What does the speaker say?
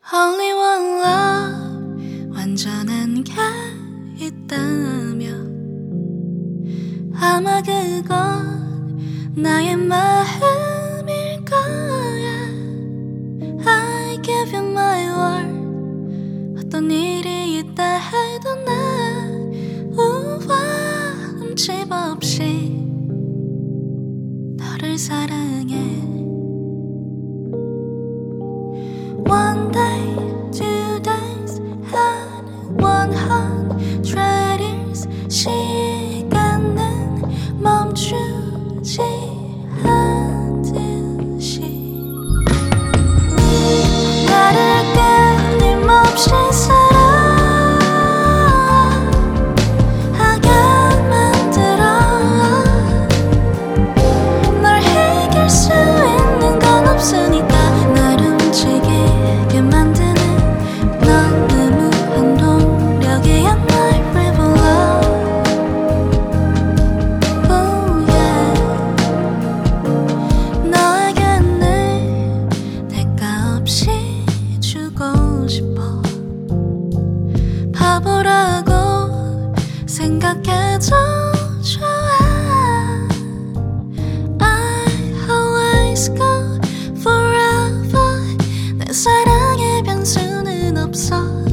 Only one love 완전한 게 있다면 아마 그건 나의 마음일 거야. I give you my word. 어떤 일이 있다 해도 난 우와 흠집 없이 너를 사랑해. One day, 2 days, and 100 years. 시간은 멈추지 않듯이 나를 끊임없이 사랑하게 만들어. 널 이길 수 있는 건 없으니까 날 움직이게 만드는 넌 무모한 동력이야. My river love. Oh yeah. 너에게 늘 대가 없이 주고 싶어. 바보라고 생각해도 좋아. I always go forever. 내 사랑의 변수는 없어.